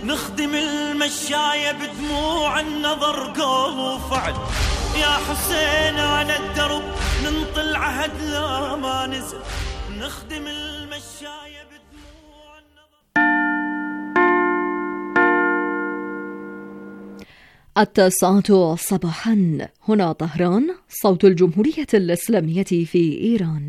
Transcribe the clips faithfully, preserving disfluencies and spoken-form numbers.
نخدم المشاية بدموع النظر قول وفعل. يا حسين على الدرب ننطل عهد لا ما نزل، نخدم المشاية بدموع النظر. التاسعة صباحا، هنا طهران، صوت الجمهورية الإسلامية في إيران.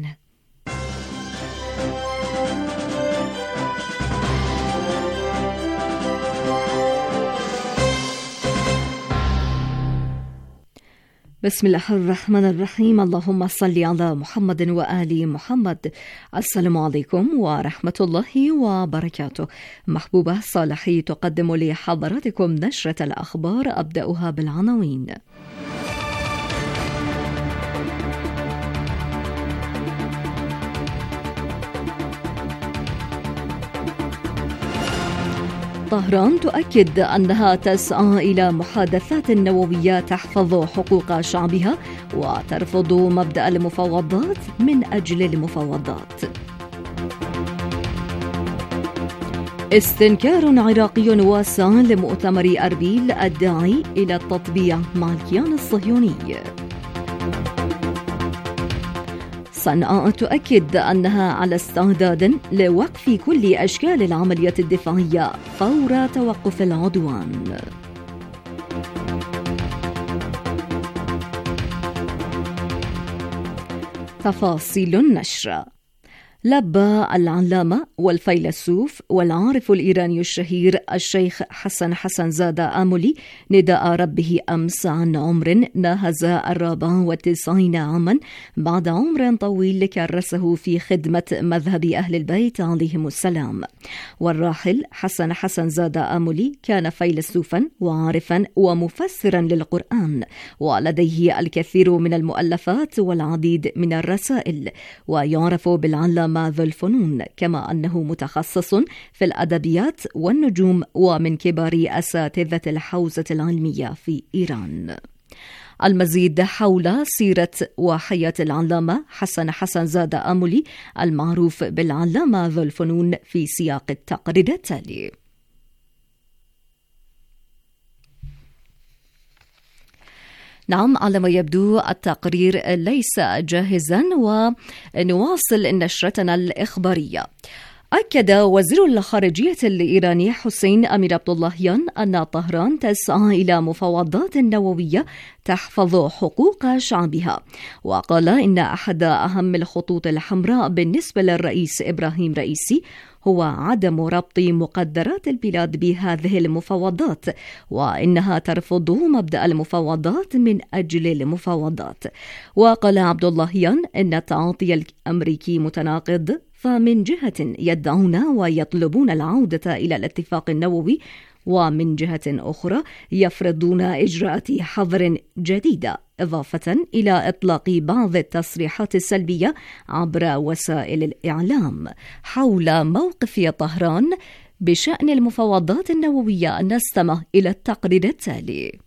بسم الله الرحمن الرحيم. اللهم صل على محمد وآل محمد. السلام عليكم ورحمة الله وبركاته. محبوبة صالحي تقدم لحضراتكم نشرة الأخبار، أبدأها بالعناوين. طهران تؤكد أنها تسعى إلى محادثات نووية تحفظ حقوق شعبها وترفض مبدأ المفاوضات من أجل المفاوضات. استنكار عراقي واسع لمؤتمر أربيل الداعي إلى التطبيع مع الكيان الصهيوني. صنعاء تؤكد أنها على استعداد لوقف كل أشكال العملية الدفاعية فور توقف العدوان. تفاصيل النشر. لبى العلامة والفيلسوف والعارف الإيراني الشهير الشيخ حسن حسن زادة آملي نداء ربه أمس عن عمر ناهز الرابع والتسعين عاما بعد عمر طويل كرسه في خدمة مذهب أهل البيت عليهم السلام. والراحل حسن حسن زادة آملي كان فيلسوفا وعارفا ومفسرا للقرآن، ولديه الكثير من المؤلفات والعديد من الرسائل، ويعرف بالعلامة ذو الفنون، كما أنه متخصص في الأدبيات والنجوم ومن كبار أساتذة الحوزة العلمية في إيران. المزيد حول سيرة وحياة العلامة حسن حسن زادة آملي المعروف بالعلامة ذو الفنون في سياق التقرير التالي. نعم، على ما يبدو التقرير ليس جاهزا، ونواصل نشرتنا الإخبارية. أكد وزير الخارجية الإيراني حسين أمير عبد اللهيان أن طهران تسعى إلى مفاوضات نووية تحفظ حقوق شعبها، وقال إن أحد أهم الخطوط الحمراء بالنسبة للرئيس إبراهيم رئيسي هو عدم ربط مقدرات البلاد بهذه المفاوضات، وإنها ترفض مبدأ المفاوضات من أجل المفاوضات. وقال عبد اللهيان إن التعاطي الأمريكي متناقض، فمن جهة يدعون ويطلبون العودة إلى الاتفاق النووي، ومن جهة أخرى يفرضون إجراءات حظر جديدة، إضافة إلى إطلاق بعض التصريحات السلبية عبر وسائل الإعلام حول موقف طهران بشأن المفاوضات النووية. نستمع إلى التقرير التالي.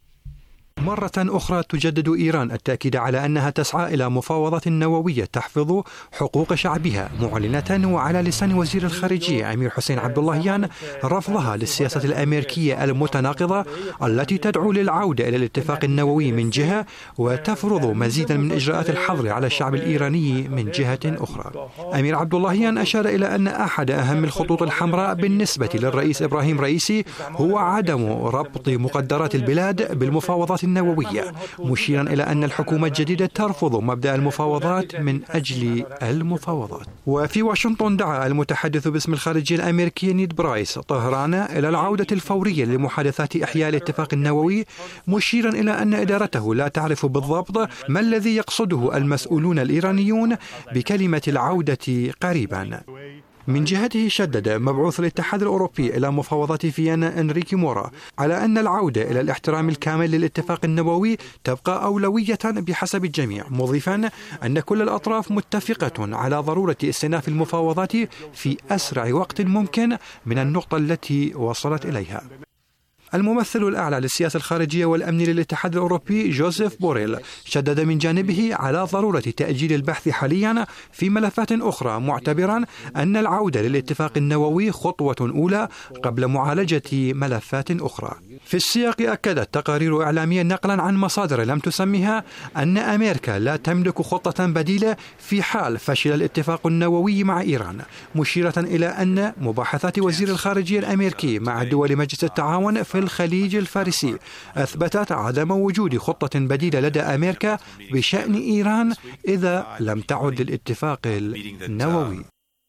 مرة أخرى تجدد إيران التأكيد على أنها تسعى إلى مفاوضات نووية تحفظ حقوق شعبها، معلنة وعلى لسان وزير الخارجية أمير حسين عبد اللهيان رفضها للسياسة الأمريكية المتناقضة التي تدعو للعودة إلى الاتفاق النووي من جهة، وتفرض مزيدا من إجراءات الحظر على الشعب الإيراني من جهة أخرى. أمير عبد اللهيان أشار إلى أن أحد أهم الخطوط الحمراء بالنسبة للرئيس إبراهيم رئيسي هو عدم ربط مقدرات البلاد بالمفاوضات النووية، مشيرا إلى أن الحكومة الجديدة ترفض مبدأ المفاوضات من أجل المفاوضات. وفي واشنطن دعا المتحدث باسم الخارجية الأمريكي نيد برايس طهران إلى العودة الفورية لمحادثات إحياء الاتفاق النووي، مشيرا إلى أن إدارته لا تعرف بالضبط ما الذي يقصده المسؤولون الإيرانيون بكلمة العودة قريبا. من جهته شدد مبعوث الاتحاد الأوروبي إلى مفاوضات فيينا إنريكي مورا على أن العودة إلى الاحترام الكامل للاتفاق النووي تبقى أولوية بحسب الجميع، مضيفا أن كل الأطراف متفقة على ضرورة استئناف المفاوضات في أسرع وقت ممكن من النقطة التي وصلت إليها. الممثل الأعلى للسياسة الخارجية والأمن للاتحاد الأوروبي جوزيف بوريل شدد من جانبه على ضرورة تأجيل البحث حاليا في ملفات أخرى، معتبرا أن العودة للاتفاق النووي خطوة أولى قبل معالجة ملفات أخرى. في السياق أكدت تقارير إعلامية نقلا عن مصادر لم تسمها أن أمريكا لا تملك خطة بديلة في حال فشل الاتفاق النووي مع إيران، مشيرة إلى أن مباحثات وزير الخارجية الأمريكي مع دول مجلس التعاون في الخليج الفارسي أثبتت عدم وجود خطة بديلة لدى أمريكا بشأن إيران إذا لم تعد للاتفاق النووي.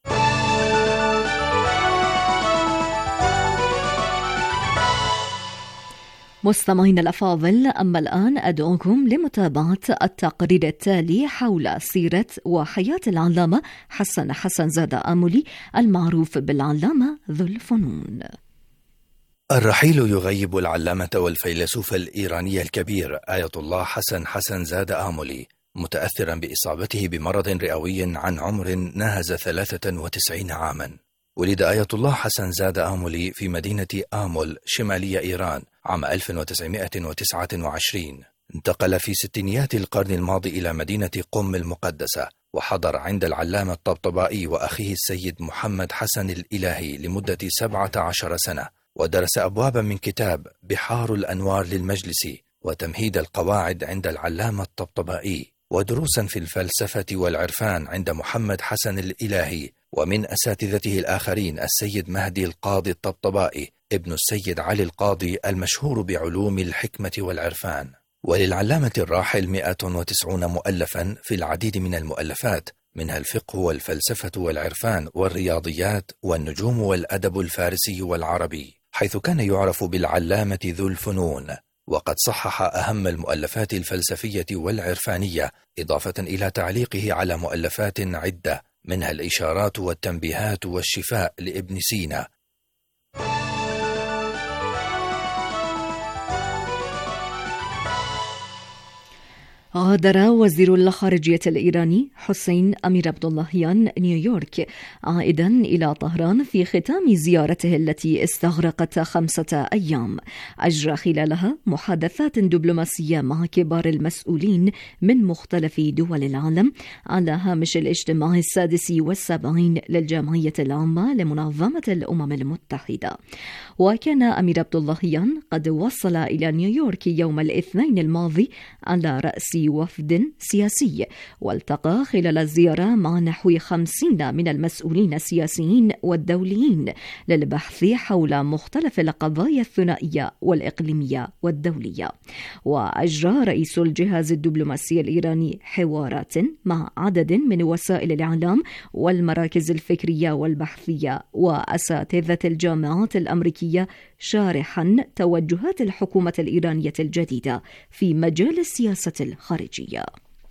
مستمعين الأفاضل، أما الآن أدعوكم لمتابعة التقرير التالي حول سيرة وحياة العلامة حسن حسن زادة آملي المعروف بالعلامة ذو الفنون. الرحيل يغيب العلامة والفيلسوف الإيراني الكبير آية الله حسن حسن زادة آملي، متأثرا بإصابته بمرض رئوي عن عمر ناهز ثلاثة وتسعين عاما. ولد آية الله حسن زادة آملي في مدينة آمل شمالي إيران عام ألف وتسعمائة وتسعة وعشرين. انتقل في ستينيات القرن الماضي إلى مدينة قم المقدسة، وحضر عند العلامة الطبطبائي وأخيه السيد محمد حسن الإلهي لمدة سبعة عشر سنة، ودرس أبوابا من كتاب بحار الأنوار للمجلسي وتمهيد القواعد عند العلامة الطبطبائي، ودروسا في الفلسفة والعرفان عند محمد حسن الإلهي، ومن أساتذته الآخرين السيد مهدي القاضي الطبطبائي ابن السيد علي القاضي المشهور بعلوم الحكمة والعرفان. وللعلامة الراحل مئة وتسعون مؤلفا في العديد من المؤلفات، منها الفقه والفلسفة والعرفان والرياضيات والنجوم والأدب الفارسي والعربي، حيث كان يعرف بالعلامة ذو الفنون. وقد صحح أهم المؤلفات الفلسفية والعرفانية، إضافة إلى تعليقه على مؤلفات عدة، منها الإشارات والتنبيهات والشفاء لابن سينا. غادر وزير الخارجية الإيراني حسين أمير عبداللهيان نيويورك عائدا إلى طهران في ختام زيارته التي استغرقت خمسة أيام، أجرى خلالها محادثات دبلوماسية مع كبار المسؤولين من مختلف دول العالم على هامش الاجتماع السادس والسبعين للجمعية العامة لمنظمة الأمم المتحدة. وكان أمير عبداللهيان قد وصل إلى نيويورك يوم الاثنين الماضي على رأس وفد سياسي، والتقى خلال الزيارة مع نحو خمسين من المسؤولين السياسيين والدوليين للبحث حول مختلف القضايا الثنائية والإقليمية والدولية. وأجرى رئيس الجهاز الدبلوماسي الإيراني حوارات مع عدد من وسائل الإعلام والمراكز الفكرية والبحثية وأساتذة الجامعات الأمريكية، شارحا توجهات الحكومة الإيرانية الجديدة في مجال السياسة الخارجية.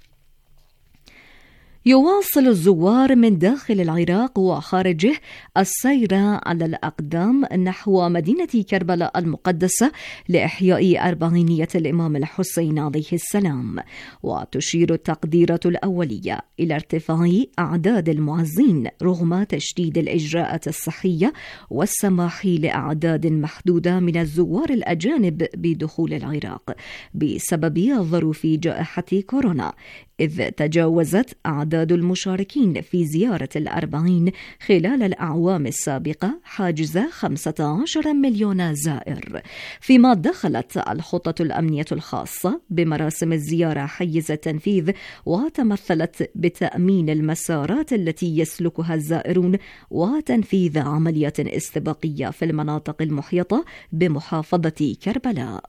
يواصل الزوار من داخل العراق وخارجه السير على الأقدام نحو مدينة كربلاء المقدسة لإحياء أربعينية الإمام الحسين عليه السلام. وتشير التقديرات الأولية إلى ارتفاع أعداد المعزين رغم تشديد الإجراءات الصحية والسماح لأعداد محدودة من الزوار الأجانب بدخول العراق بسبب ظروف جائحة كورونا، إذ تجاوزت أعداد المشاركين في زيارة الأربعين خلال الأعوام السابقة حاجز خمسة عشر مليون زائر، فيما دخلت الخطة الأمنية الخاصة بمراسم الزيارة حيز التنفيذ، وتمثلت بتأمين المسارات التي يسلكها الزائرون وتنفيذ عمليات استباقية في المناطق المحيطة بمحافظة كربلاء.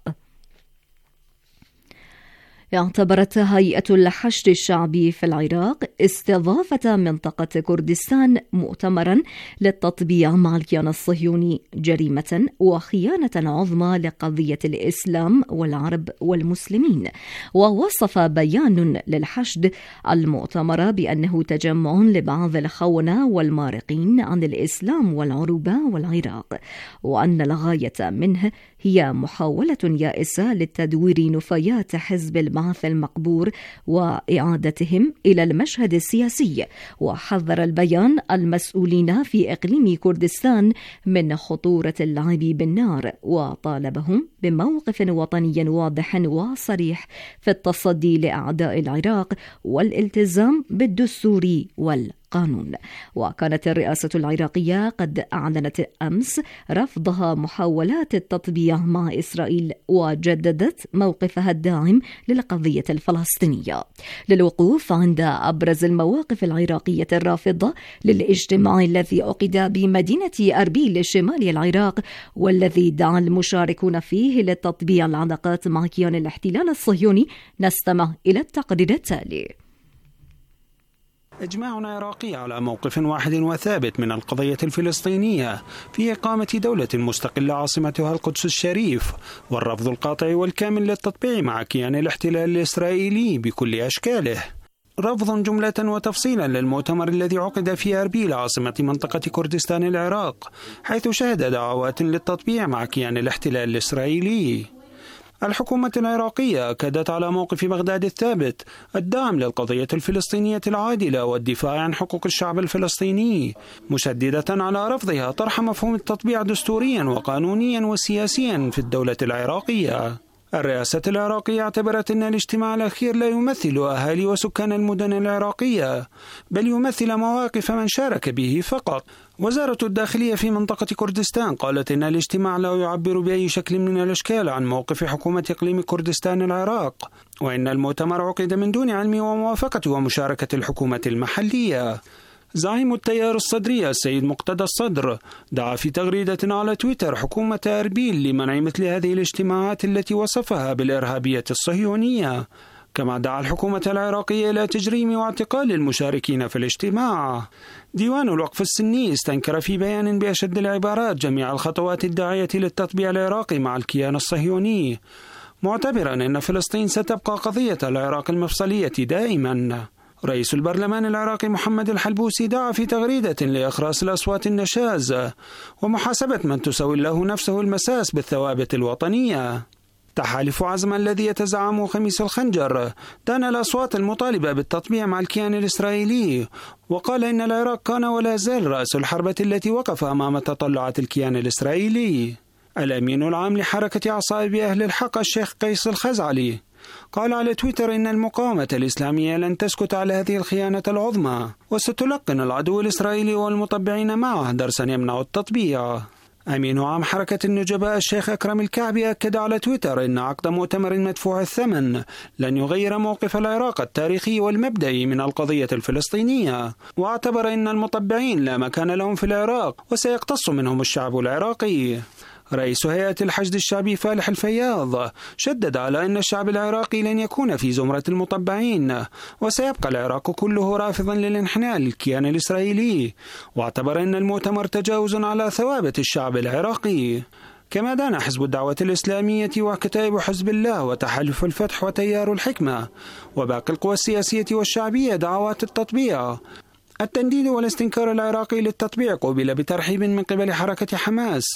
اعتبرت هيئة الحشد الشعبي في العراق استضافة منطقة كردستان مؤتمرا للتطبيع مع الكيان الصهيوني جريمة وخيانة عظمى لقضية الإسلام والعرب والمسلمين. ووصف بيان للحشد المؤتمر بأنه تجمع لبعض الخونة والمارقين عن الإسلام والعروبة والعراق، وأن الغاية منه هي محاولة يائسة للتدوير نفايات حزب البعث المقبور وإعادتهم إلى المشهد السياسي. وحذر البيان المسؤولين في إقليم كردستان من خطورة اللعب بالنار، وطالبهم بموقف وطني واضح وصريح في التصدي لأعداء العراق والالتزام بالدستور والقانون. وكانت الرئاسة العراقية قد أعلنت أمس رفضها محاولات التطبيع مع إسرائيل، وجددت موقفها الداعم للقضية الفلسطينية. للوقوف عند أبرز المواقف العراقية الرافضة للاجتماع الذي عقد بمدينة أربيل شمال العراق، والذي دعا المشاركون فيه لتطبيع العلاقات مع كيان الاحتلال الصهيوني، نستمع إلى التقرير التالي. إجماع عراقي على موقف واحد وثابت من القضية الفلسطينية في إقامة دولة مستقلة عاصمتها القدس الشريف، والرفض القاطع والكامل للتطبيع مع كيان الاحتلال الإسرائيلي بكل أشكاله. رفض جملة وتفصيلا للمؤتمر الذي عقد في أربيل عاصمة منطقة كردستان العراق، حيث شهد دعوات للتطبيع مع كيان الاحتلال الإسرائيلي. الحكومة العراقية أكدت على موقف بغداد الثابت الدعم للقضية الفلسطينية العادلة والدفاع عن حقوق الشعب الفلسطيني، مشددة على رفضها طرح مفهوم التطبيع دستوريا وقانونيا وسياسيا في الدولة العراقية. الرئاسة العراقية اعتبرت أن الاجتماع الأخير لا يمثل أهالي وسكان المدن العراقية، بل يمثل مواقف من شارك به فقط. وزارة الداخلية في منطقة كردستان قالت إن الاجتماع لا يعبر بأي شكل من الأشكال عن موقف حكومة إقليم كردستان العراق، وإن المؤتمر عقد من دون علم وموافقة ومشاركة الحكومة المحلية. زعيم التيار الصدري السيد مقتدى الصدر دعا في تغريدة على تويتر حكومة أربيل لمنع مثل هذه الاجتماعات التي وصفها بالإرهابية الصهيونية، كما دعا الحكومة العراقية إلى تجريم واعتقال المشاركين في الاجتماع. ديوان الوقف السني استنكر في بيان بأشد العبارات جميع الخطوات الداعية للتطبيع العراقي مع الكيان الصهيوني، معتبرا أن فلسطين ستبقى قضية العراق المفصلية دائما. رئيس البرلمان العراقي محمد الحلبوسي دعا في تغريدة لإخراس الأصوات النشاز ومحاسبة من تسوي له نفسه المساس بالثوابت الوطنية. تحالف عزم الذي يتزعمه خميس الخنجر دان الأصوات المطالبة بالتطبيع مع الكيان الإسرائيلي، وقال إن العراق كان ولا زال رأس الحربة التي وقف أمام تطلعات الكيان الإسرائيلي. الأمين العام لحركة عصائب أهل الحق الشيخ قيس الخزعلي قال على تويتر إن المقاومة الإسلامية لن تسكت على هذه الخيانة العظمى، وستلقن العدو الإسرائيلي والمطبعين معه درسا يمنع التطبيع. أمين عام حركة النجباء الشيخ أكرم الكعبي أكد على تويتر إن عقد مؤتمر مدفوع الثمن لن يغير موقف العراق التاريخي والمبدئي من القضية الفلسطينية، واعتبر إن المطبعين لا مكان لهم في العراق وسيقتص منهم الشعب العراقي. رئيس هيئة الحشد الشعبي فالح الفياض شدد على أن الشعب العراقي لن يكون في زمرة المطبعين، وسيبقى العراق كله رافضا للانحناء للكيان الإسرائيلي، واعتبر أن المؤتمر تجاوز على ثوابت الشعب العراقي. كما دان حزب الدعوة الإسلامية وكتائب حزب الله وتحالف الفتح وتيار الحكمة وباقي القوى السياسية والشعبية دعوات التطبيع. التنديد والاستنكار العراقي للتطبيع قوبل بترحيب من قبل حركة حماس.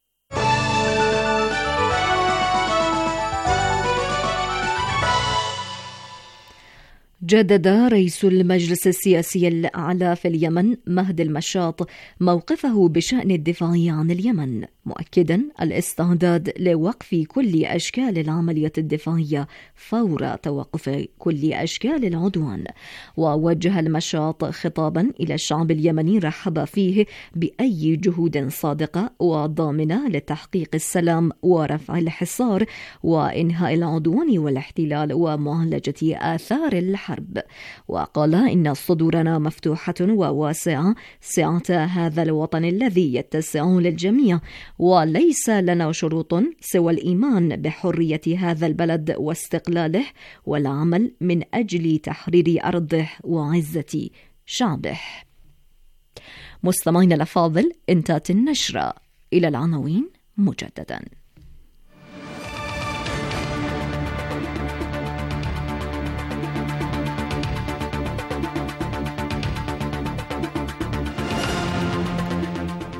جدد رئيس المجلس السياسي الأعلى في اليمن مهد المشاط موقفه بشأن الدفاع عن اليمن، مؤكدا الاستعداد لوقف كل أشكال العملية الدفاعية فور توقف كل أشكال العدوان. ووجه المشاط خطابا إلى الشعب اليمني رحب فيه بأي جهود صادقة وضامنة لتحقيق السلام ورفع الحصار وإنهاء العدوان والاحتلال ومعالجة آثار الحرب. وقال إن صدورنا مفتوحة وواسعة سعة هذا الوطن الذي يتسع للجميع، وليس لنا شروط سوى الإيمان بحرية هذا البلد واستقلاله والعمل من أجل تحرير أرضه وعزة شعبه. مستمعين الأفاضل، انتهت النشرة. إلى العناوين مجددا.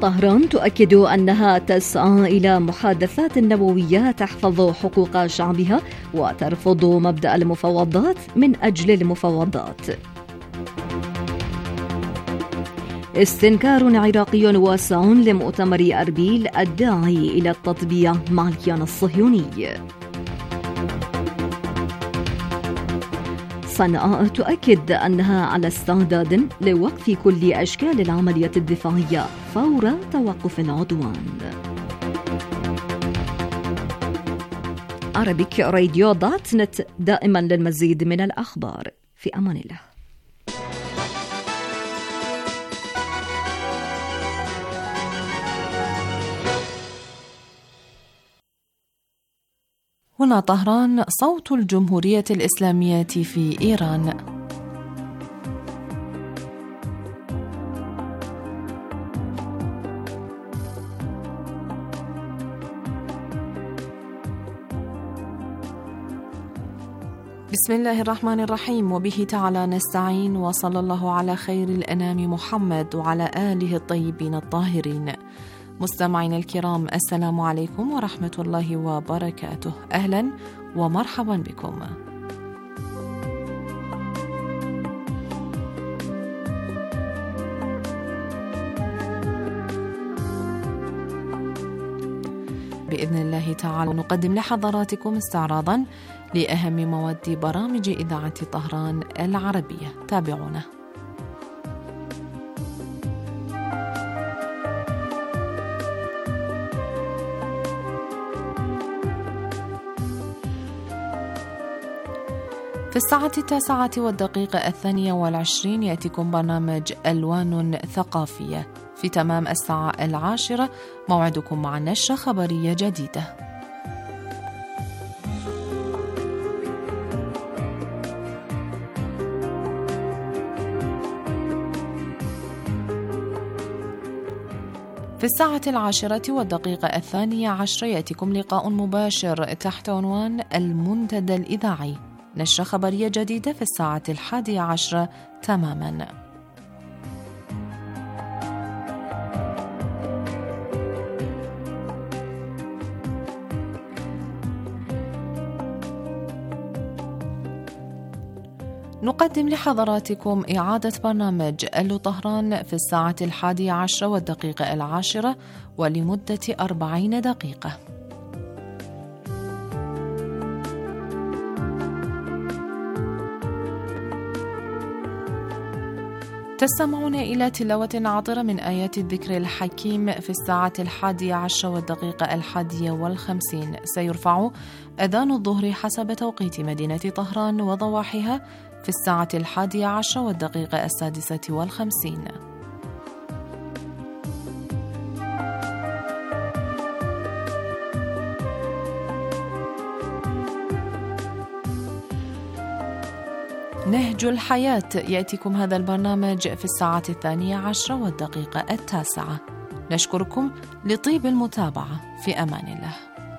طهران تؤكد أنها تسعى إلى محادثات نووية تحفظ حقوق شعبها وترفض مبدأ المفاوضات من أجل المفاوضات. استنكار عراقي واسع لمؤتمر أربيل الداعي إلى التطبيع مع الكيان الصهيوني. صنعاء تؤكد أنها على استعداد لوقف كل أشكال العملية الدفاعية فور توقف العدوان. عربيك راديو دوت نت، دائما للمزيد من الأخبار. في أمان الله. هنا طهران، صوت الجمهورية الإسلامية في إيران. بسم الله الرحمن الرحيم، وبه تعالى نستعين، وصلى الله على خير الأنام محمد وعلى آله الطيبين الطاهرين. مستمعين الكرام، السلام عليكم ورحمة الله وبركاته. أهلا ومرحبا بكم. بإذن الله تعالى نقدم لحضراتكم استعراضا لأهم مواد برامج إذاعة طهران العربية. تابعونا. في الساعة التاسعة والدقيقة الثانية والعشرين يأتيكم برنامج ألوان ثقافية. في تمام الساعة العاشرة موعدكم مع نشرة خبرية جديدة. في الساعة العاشرة والدقيقة الثانية عشر يأتيكم لقاء مباشر تحت عنوان المنتدى الإذاعي، نشرة خبرية جديدة في الساعة الحادية عشرة تماما. نقدم لحضراتكم إعادة برنامج ألو طهران في الساعة الحادية عشرة والدقيقة العاشرة ولمدة أربعين دقيقة. تستمعون إلى تلاوة عطرة من آيات الذكر الحكيم في الساعة الحادية عشرة والدقيقة الحادية والخمسين. سيرفع أذان الظهر حسب توقيت مدينة طهران وضواحيها في الساعة الحادية عشرة والدقيقة السادسة والخمسين. نهج الحياة يأتيكم هذا البرنامج في الساعة الثانية عشرة والدقيقة التاسعة. نشكركم لطيب المتابعة. في أمان الله.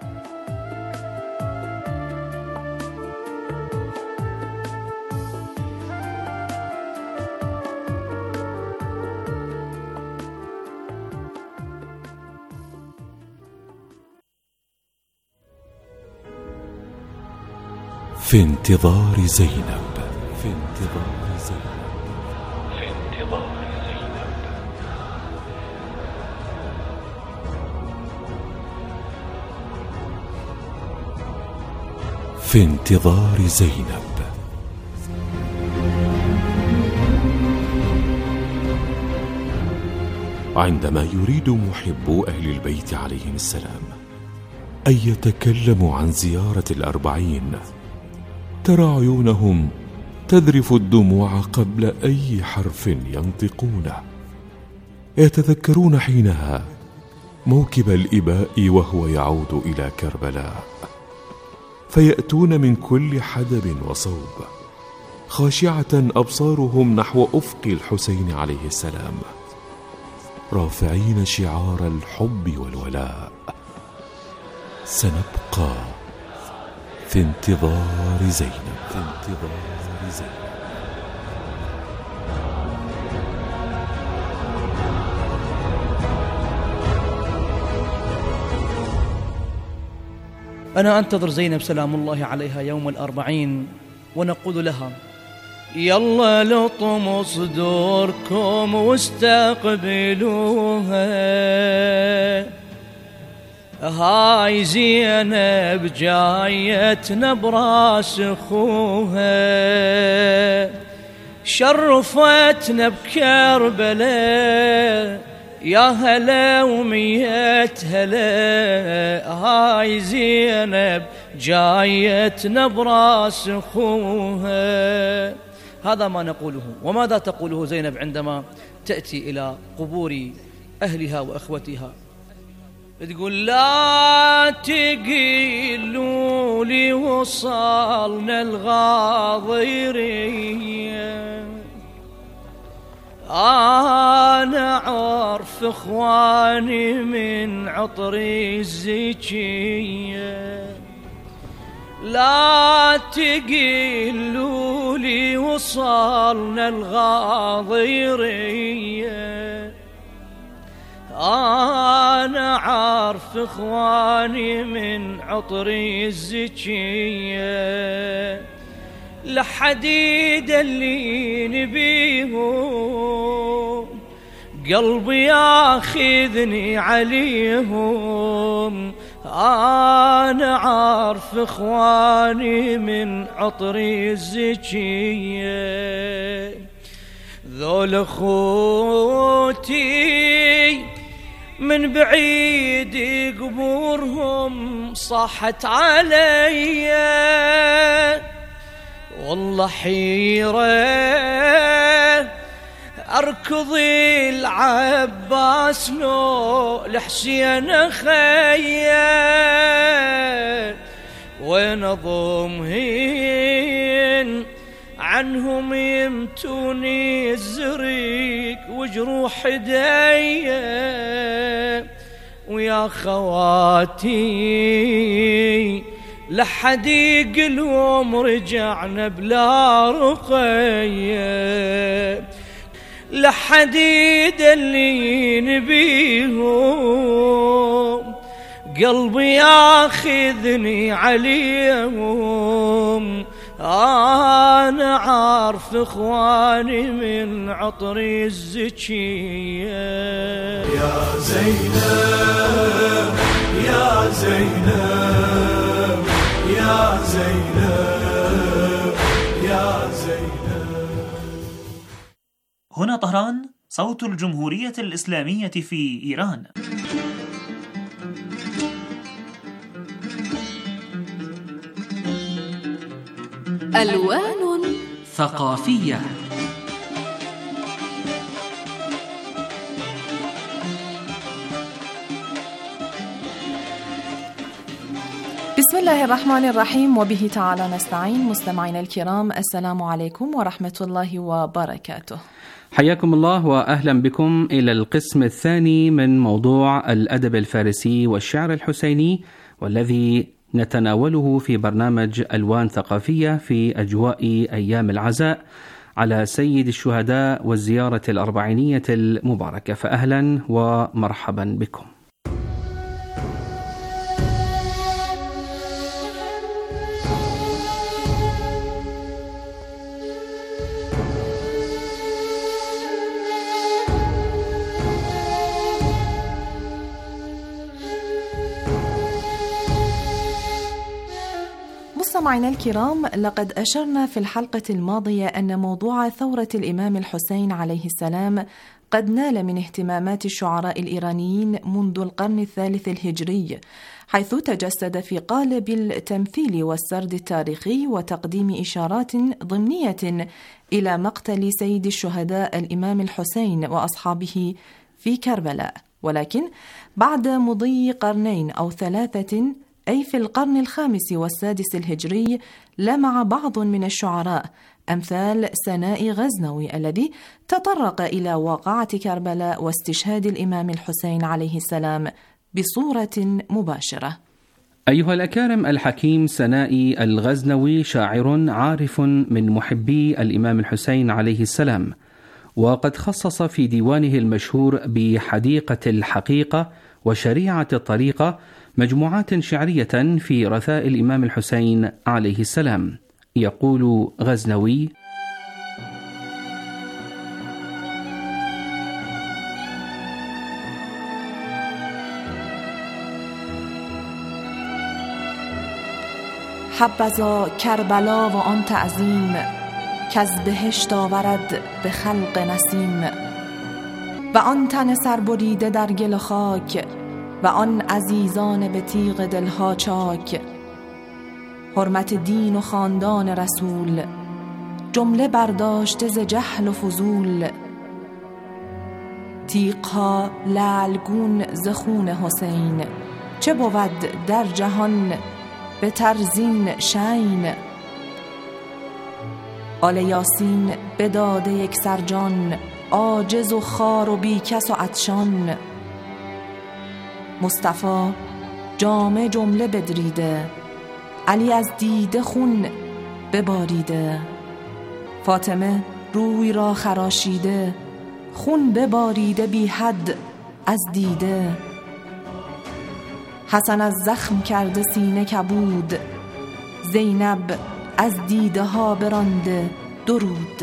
في انتظار زينب. في انتظار زينب. في انتظار زينب. في انتظار زينب. عندما يريد محبو أهل البيت عليهم السلام أن يتكلموا عن زيارة الأربعين، ترى عيونهم تذرف الدموع قبل أي حرف ينطقونه. يتذكرون حينها موكب الإباء وهو يعود إلى كربلاء، فيأتون من كل حدب وصوب خاشعة أبصارهم نحو أفق الحسين عليه السلام، رافعين شعار الحب والولاء. سنبقى في انتظار زينب. في انتظار زينب. أنا أنتظر زينب سلام الله عليها يوم الأربعين ونقول لها يلا لطموا صدوركم واستقبلوها، هاي زينب جايتنا براس اخوها، شرفتنا بكربلاء يا هلا وميت هلا، هاي زينب جايتنا براس اخوها. هذا ما نقوله. وماذا تقوله زينب عندما تأتي إلى قبور أهلها وأخوتها؟ تقول لا تقيلوا لي وصلنا الغاضرية، أنا عارف إخواني من عطري الزكية، لا تقيلوا لي وصلنا الغاضرية، أنا عارف إخواني من عطري الزكية، لحديد اللي نبيهم قلبي ياخذني عليهم، أنا عارف إخواني من عطري الزكية، ذول أخوتي من بعيد قبورهم صاحت علي، والله حيرة أركض العباس لو لحسين خيا، وين ضمهين عنهم يمتوني الزريق وجروح ايديا، ويا خواتي لحد يقلهم رجعنا بلا رقية، لحد يدلين بيهم قلبي ياخذني عليهم، أنا عارف إخواني من عطري الزكية. يا زينب يا زينب يا زينب يا زينب. هنا طهران، صوت الجمهورية الإسلامية في إيران. ألوان ثقافية. بسم الله الرحمن الرحيم، وبه تعالى نستعين. مستمعينا الكرام، السلام عليكم ورحمة الله وبركاته. حياكم الله وأهلا بكم إلى القسم الثاني من موضوع الأدب الفارسي والشعر الحسيني، والذي نتناوله في برنامج ألوان ثقافية في أجواء أيام العزاء على سيد الشهداء والزيارة الأربعينية المباركة، فأهلا ومرحبا بكم. مستمعينا الكرام، لقد أشرنا في الحلقة الماضية أن موضوع ثورة الإمام الحسين عليه السلام قد نال من اهتمامات الشعراء الإيرانيين منذ القرن الثالث الهجري، حيث تجسد في قالب التمثيل والسرد التاريخي وتقديم إشارات ضمنية إلى مقتل سيد الشهداء الإمام الحسين وأصحابه في كربلاء. ولكن بعد مضي قرنين أو ثلاثة، أي في القرن الخامس والسادس الهجري، لمع بعض من الشعراء أمثال سناء غزنوي الذي تطرق إلى واقعة كربلاء واستشهاد الإمام الحسين عليه السلام بصورة مباشرة. أيها الأكارم، الحكيم سناء الغزنوي شاعر عارف من محبي الإمام الحسين عليه السلام، وقد خصص في ديوانه المشهور بحديقة الحقيقة وشريعة الطريقة مجموعات شعرية في رثاء الإمام الحسين عليه السلام. يقول غزنوي: حبذا کربلا و آن تعظیم کز بهشت آورد به خلق نسیم، و آن تن سربریده در گل و خاک، و آن عزیزان به تیغ دلها چاک. حرمت دین و خاندان رسول، جمله برداشته ز جهل و فضول. تیغها لعلگون ز خون حسین، چه بود در جهان به ترزین شین. آل یاسین بداده یک سرجان، عاجز و خار و بیکس و عطشان. مصطفی جامه جمله بدریده، علی از دیده خون بباریده. فاطمه روی را خراشیده، خون بباریده بی حد از دیده. حسن از زخم کرده سینه کبود، زینب از دیده ها برانده درود.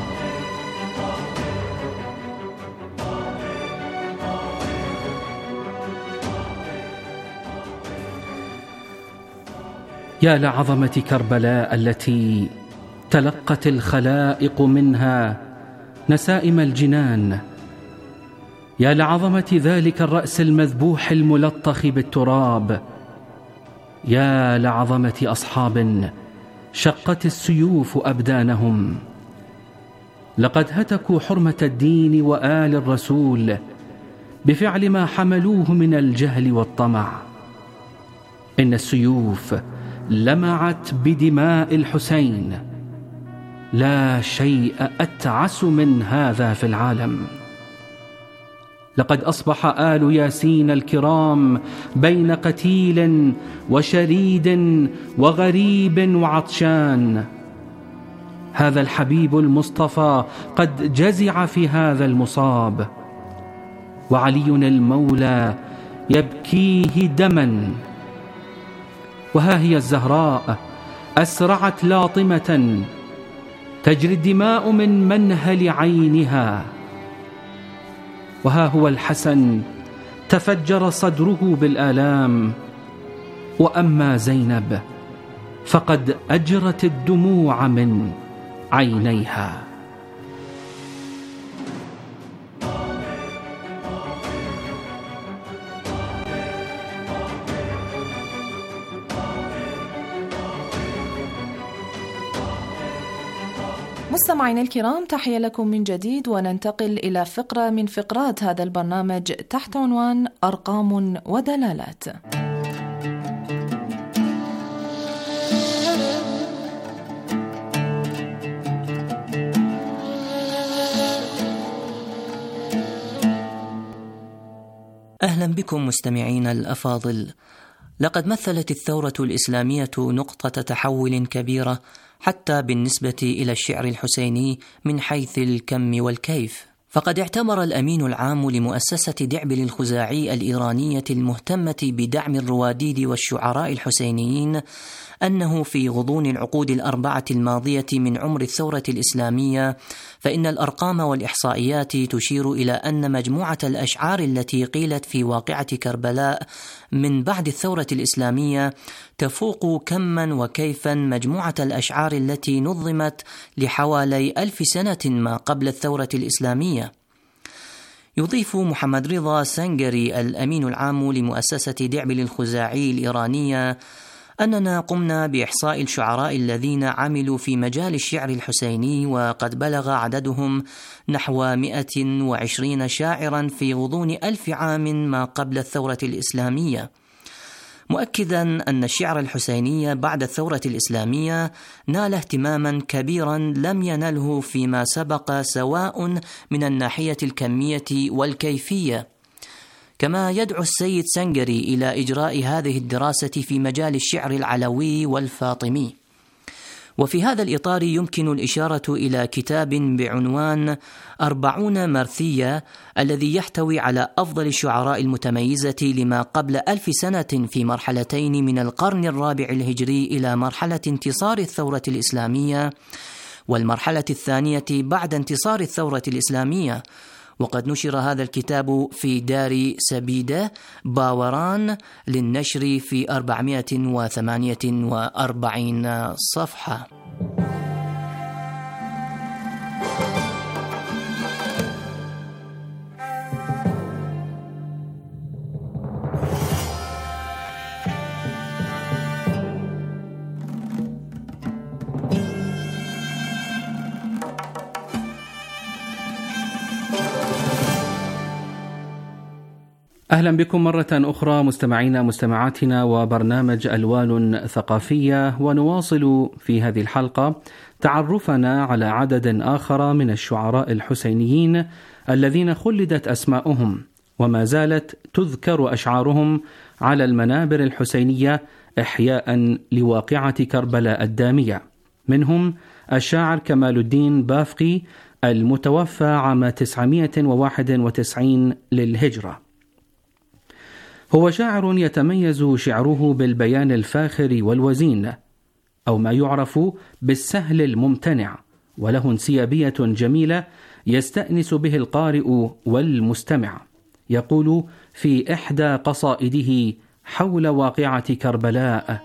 يا لعظمة كربلاء التي تلقت الخلائق منها نسائم الجنان. يا لعظمة ذلك الرأس المذبوح الملطخ بالتراب. يا لعظمة أصحاب شقت السيوف أبدانهم. لقد هتكوا حرمة الدين وآل الرسول بفعل ما حملوه من الجهل والطمع. إن السيوف لمعت بدماء الحسين. لا شيء أتعس من هذا في العالم. لقد أصبح آل ياسين الكرام بين قتيل وشريد وغريب وعطشان. هذا الحبيب المصطفى قد جزع في هذا المصاب، وعلي المولى يبكيه دما. وها هي الزهراء أسرعت لاطمة، تجري الدماء من منهل عينها. وها هو الحسن تفجر صدره بالآلام. وأما زينب فقد أجرت الدموع من عينيها. مستمعينا الكرام، تحية لكم من جديد، وننتقل إلى فقرة من فقرات هذا البرنامج تحت عنوان أرقام ودلالات. أهلا بكم مستمعينا الأفاضل. لقد مثلت الثورة الإسلامية نقطة تحول كبيرة حتى بالنسبة إلى الشعر الحسيني من حيث الكم والكيف. فقد اعتبر الأمين العام لمؤسسة دعبل الخزاعي الإيرانية المهتمة بدعم الرواديد والشعراء الحسينيين أنه في غضون العقود الأربعة الماضية من عمر الثورة الإسلامية، فإن الأرقام والإحصائيات تشير إلى أن مجموعة الأشعار التي قيلت في واقعة كربلاء من بعد الثورة الإسلامية تفوق كما وكيفا مجموعة الأشعار التي نظمت لحوالي ألف سنة ما قبل الثورة الإسلامية. يضيف محمد رضا سنجري الأمين العام لمؤسسة دعبل الخزاعي الإيرانية أننا قمنا بإحصاء الشعراء الذين عملوا في مجال الشعر الحسيني، وقد بلغ عددهم نحو مئة وعشرين شاعرا في غضون ألف عام ما قبل الثورة الإسلامية، مؤكدا أن الشعر الحسيني بعد الثورة الإسلامية نال اهتماما كبيرا لم ينله فيما سبق، سواء من الناحية الكمية والكيفية. كما يدعو السيد سنجري إلى إجراء هذه الدراسة في مجال الشعر العلوي والفاطمي. وفي هذا الإطار يمكن الإشارة إلى كتاب بعنوان أربعون مرثية الذي يحتوي على أفضل الشعراء المتميزة لما قبل ألف سنة في مرحلتين من القرن الرابع الهجري إلى مرحلة انتصار الثورة الإسلامية والمرحلة الثانية بعد انتصار الثورة الإسلامية. وقد نشر هذا الكتاب في دار سبيدة باوران للنشر في أربعمائة وثمانية وأربعين صفحة. أهلا بكم مرة أخرى مستمعينا مستمعاتنا وبرنامج ألوان ثقافية، ونواصل في هذه الحلقة تعرفنا على عدد آخر من الشعراء الحسينيين الذين خلدت أسماؤهم وما زالت تذكر أشعارهم على المنابر الحسينية إحياء لواقعة كربلاء الدامية. منهم الشاعر كمال الدين بافقي المتوفى عام تسعمائة وواحد وتسعين للهجرة. هو شاعر يتميز شعره بالبيان الفاخر والوزين، أو ما يعرف بالسهل الممتنع، وله انسيابية جميلة يستأنس به القارئ والمستمع. يقول في إحدى قصائده حول واقعة كربلاء: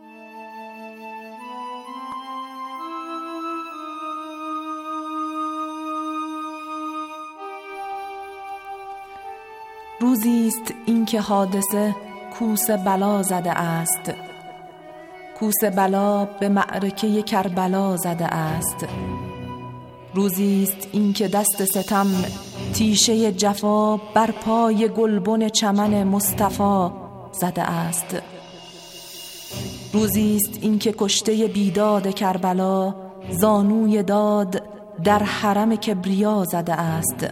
روزی است این که حادثه کوس بلا زده است، کوس بلا به معرکه کربلا زده است. روزی است این که دست ستم تیشه جفا بر پای گلبن چمن مصطفی زده است. روزی است این که کشته بیداد کربلا زانوی داد در حرم کبریا زده است.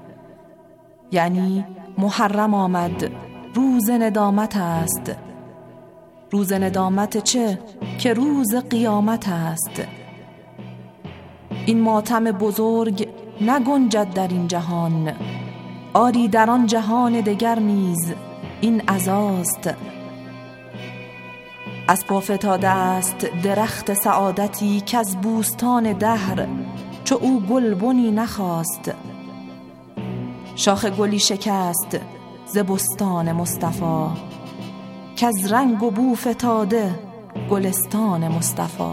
یعنی محرم آمد، روز ندامت است. روز ندامت چه؟ که روز قیامت است. این ماتم بزرگ نگنجد در این جهان، آری در آن جهان دگر نیز این عزاست. از پا فتاده است درخت سعادتی که از بوستان دهر چو او گلبنی نخواست. شاخ گلی شکست ز بستان مصطفی که از رنگ و بو فتاده گلستان مصطفی.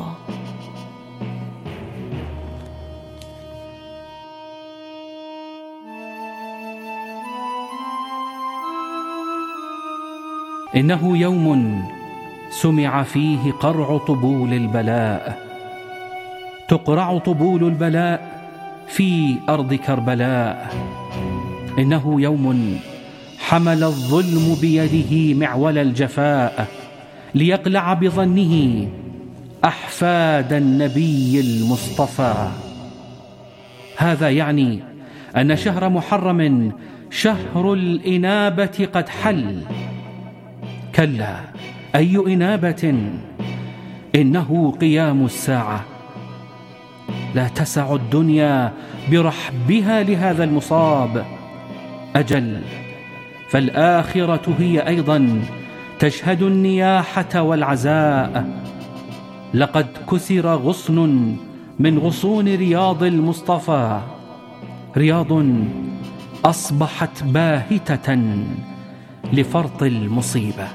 إنه يوم سمع فيه قرع طبول البلاء، تقرع طبول البلاء في أرض كربلاء. إنه يوم حمل الظلم بيده معول الجفاء ليقلع بظنه أحفاد النبي المصطفى. هذا يعني أن شهر محرم شهر الإنابة قد حل. كلا، أي إنابة؟ إنه قيام الساعة. لا تسع الدنيا برحبها لهذا المصاب. أجل، فالآخرة هي أيضا تشهد النياحة والعزاء. لقد كسر غصن من غصون رياض المصطفى، رياض أصبحت باهتة لفرط المصيبة.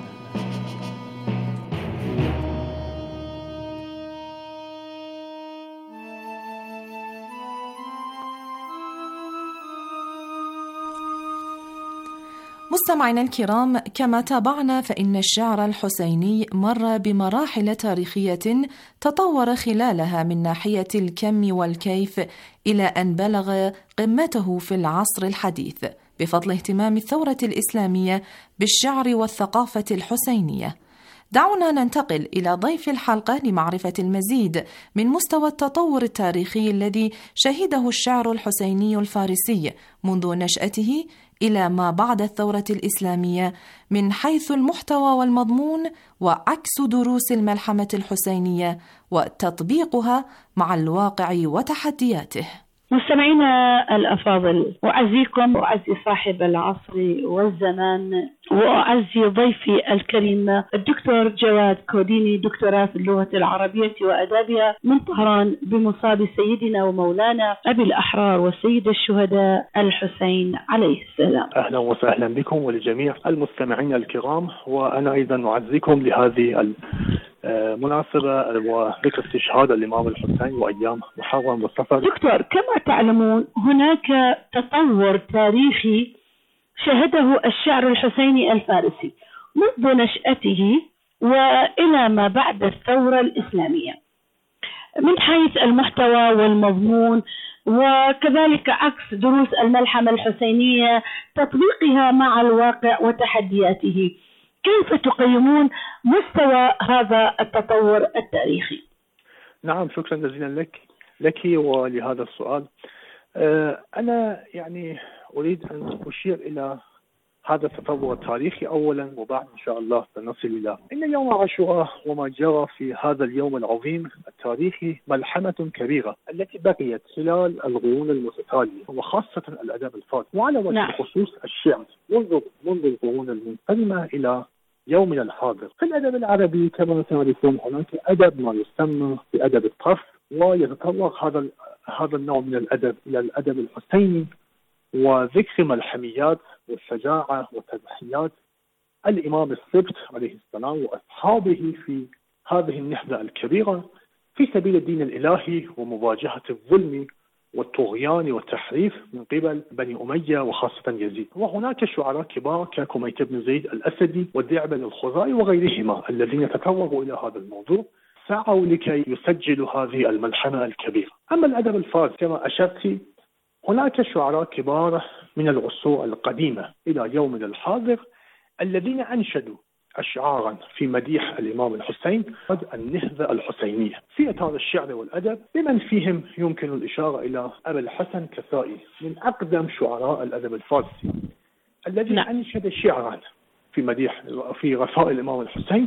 مستمعينا الكرام، كما تابعنا فإن الشعر الحسيني مر بمراحل تاريخية تطور خلالها من ناحية الكم والكيف إلى أن بلغ قمته في العصر الحديث بفضل اهتمام الثورة الإسلامية بالشعر والثقافة الحسينية. دعونا ننتقل إلى ضيف الحلقة لمعرفة المزيد من مستوى التطور التاريخي الذي شهده الشعر الحسيني الفارسي منذ نشأته إلى ما بعد الثورة الإسلامية من حيث المحتوى والمضمون وعكس دروس الملحمة الحسينية وتطبيقها مع الواقع وتحدياته. مستمعينا الأفاضل، أعزيكم وأعزي صاحب العصر والزمان وأعزي ضيفي الكريم الدكتور جواد كوديني، دكتوراه في اللغة العربية وأدابها من طهران، بمصاب سيدنا ومولانا أبي الأحرار وسيد الشهداء الحسين عليه السلام. أهلا وسهلا بكم ولجميع المستمعين الكرام، وأنا أيضا أعزيكم لهذه مناسبة وذكرى استشهاد الإمام الحسين وأيام محرم وصفر. دكتور، كما تعلمون هناك تطور تاريخي شهده الشعر الحسيني الفارسي منذ نشأته وإلى ما بعد الثورة الإسلامية من حيث المحتوى والمضمون، وكذلك عكس دروس الملحمة الحسينية تطبيقها مع الواقع وتحدياته. كيف تقيمون مستوى هذا التطور التاريخي؟ نعم، شكرا جزيلا لك لك ولهذا السؤال. أنا يعني أريد أن أشير إلى هذا التطور التاريخي أولا، وبعد إن شاء الله سنصل إلى إن يوم عاشوراء وما جرى في هذا اليوم العظيم التاريخي ملحمة كبيرة التي بقيت خلال القرون المتتالية، وخاصة الأدب الفارسي، وعلى وجه الخصوص الشعر منذ منذ القرون المنقدمة إلى يومنا الحاضر. في الأدب العربي كما تعرفون هناك أدب ما يسمى بأدب الطرف، ويتطرق هذا هذا النوع من الأدب إلى الأدب الحسيني وذكر ملحميات والشجاعة وتضحيات الإمام السبت عليه السلام وأصحابه في هذه النهضة الكبيرة في سبيل الدين الإلهي ومواجهة الظلم والطغيان والتحريف من قبل بني أمية وخاصة يزيد. وهناك شعراء كبار ككميت بن زيد الأسدي والدعبل الخزاعي وغيرهما الذين تطرقوا إلى هذا الموضوع، سعوا لكي يسجلوا هذه الملحمة الكبيرة. أما الأدب الفارسي كما أشرت، هناك شعراء كبار من العصور القديمة إلى يومنا الحاضر الذين أنشدوا أشعارا في مديح الإمام الحسين قد النهضة الحسينية في إطار الشعر والأدب، بمن فيهم يمكن الإشارة إلى أبي الحسن كسائي من أقدم شعراء الأدب الفارسي الذي نعم. أنشد شعرا في مديح في رثاء الإمام الحسين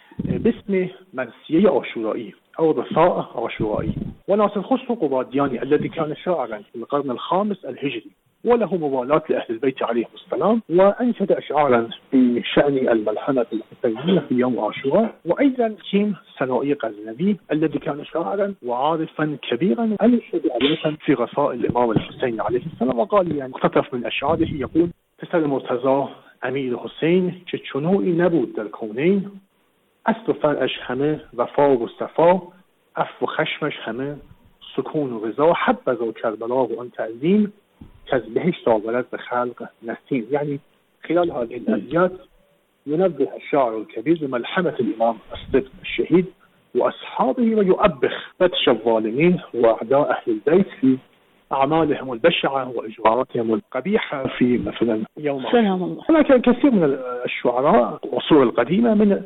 باسم مرثية عاشورائي أو رثاء عاشورائي. وناصر خسرو قبادياني الذي كان شاعرا في القرن الخامس الهجري وله مبالاة لأهل البيت عليهم السلام، وأنشد أشعارا في شأن الملحمة الحسينية في يوم عاشوراء. وأيضا كيم سنائي غزنوي الذي كان شاعرا وعارفا كبيرا أنشد أبياتا في رثاء الإمام الحسين عليه السلام، وقال يعني مقتطف من أشعاره يقول: پسر مرتضی امیر حسین که چنوعی نبود در کونین، اصل و فرعش همه وفا و صفا، عفو و خشمش همه سکون و رضا، حبذا کربلا و آن تعظیم که از بهشت آورد به خلق نسیم. يعني خلال هذه الأبيات ينبه الشاعر الكبير بملحمة الإمام السبت الشهيد وأصحابه، ويؤبخ بطش الظالمين وأعداء أهل البيت في أعمالهم البشعة وإجراماتهم القبيحة في مثلا يوم سلام الله. هناك كثير من الشعراء العصور القديمة، من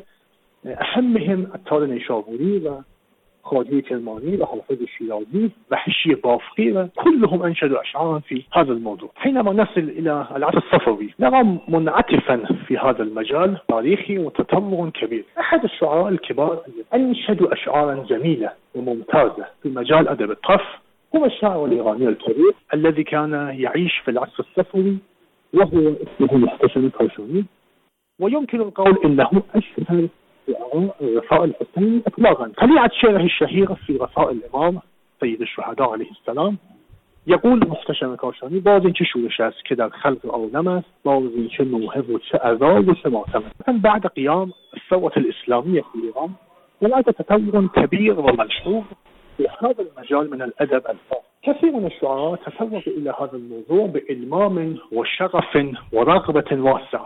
أهمهم التار النيشابوري وخواجه كرماني وحافظ الشيرازي وحشي بافقي، كلهم أنشدوا أشعارا في هذا الموضوع. حينما نصل إلى العصر الصفوي نرى منعطفا في هذا المجال تاريخي وتطور كبير. أحد الشعراء الكبار أنشدوا أشعارا جميلة وممتازة في مجال أدب الطرف هو الشاعر الإيراني الكبير الذي كان يعيش في العصر الصفوي وهو اسمه محتشم كاشاني، ويمكن القول إنه أشهر شعراء الرثاء الحسيني إطلاقا. طليعة شعره الشهيرة في رثاء الإمام سيد الشهداء عليه السلام يقول محتشم کاشانی: باز این چه شورش است که در خلق عالم است، باز این چه موهب و چه عزا و چه ماتم است. بعد قيام الثورة الإسلامية في إيران هناك تطور كبير وملحوظ في هذا المجال من الأدب الفارسي. كثير من الشعراء تطرقوا إلى هذا الموضوع بإلمام وشغف ورغبة واسعة،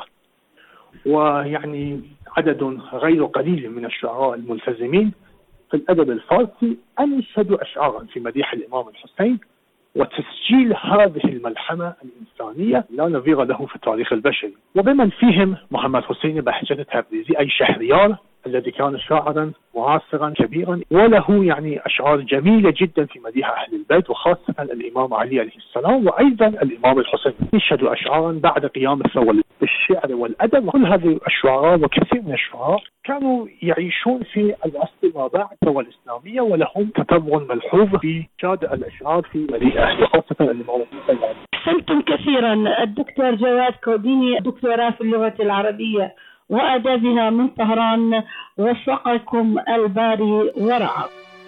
ويعني عدد غير قليل من الشعراء الملتزمين في الأدب الفارسي أنشدوا أشعارا في مديح الإمام الحسين وتسجيل هذه الملحمة الإنسانية لا نظير له في التاريخ البشري، وبمن فيهم محمد حسين بهجت تبریزی أي شهريار الذي كان شاعرا معاصرا كبيرا، وله يعني أشعار جميلة جدا في مديح أهل البيت، وخاصة الإمام علي عليه السلام وأيضا الإمام الحسين. نشهد أشعارا بعد قيام الثورة بالشعر والأدب. كل هذه الشعراء وكثير من الشعراء كانوا يعيشون في العصر ما بعد الثورة الإسلامية، ولهم تطور ملحوظ في إنشاد الأشعار في مديح أهل، خاصة الإمام الحسين. أحسنتم كثيرا. الدكتور جواد كوديني، دكتوراه في اللغة العربية وآدابها من طهران، وفقكم الباري ورعى.